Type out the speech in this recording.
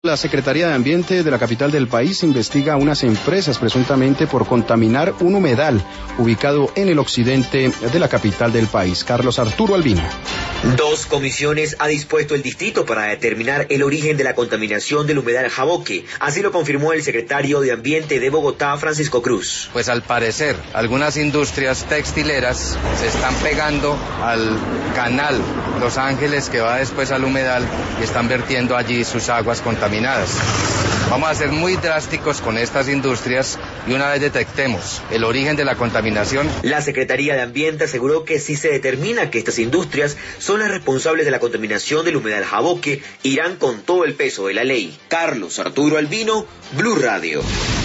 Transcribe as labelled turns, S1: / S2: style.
S1: La Secretaría de Ambiente de la capital del país investiga a unas empresas presuntamente por contaminar un humedal ubicado en el occidente de la capital del país. Carlos Arturo Albino.
S2: 2 comisiones ha dispuesto el distrito para determinar el origen de la contaminación del humedal Jaboque. Así lo confirmó el secretario de Ambiente de Bogotá, Francisco Cruz.
S3: Pues al parecer, algunas industrias textileras se están pegando al canal Los Ángeles que va después al humedal y están vertiendo allí sus aguas contaminadas. Vamos a ser muy drásticos con estas industrias y una vez detectemos el origen de la contaminación.
S2: La Secretaría de Ambiente aseguró que si se determina que estas industrias son las responsables de la contaminación del humedal Jaboque, irán con todo el peso de la ley. Carlos Arturo Albino, Blue Radio.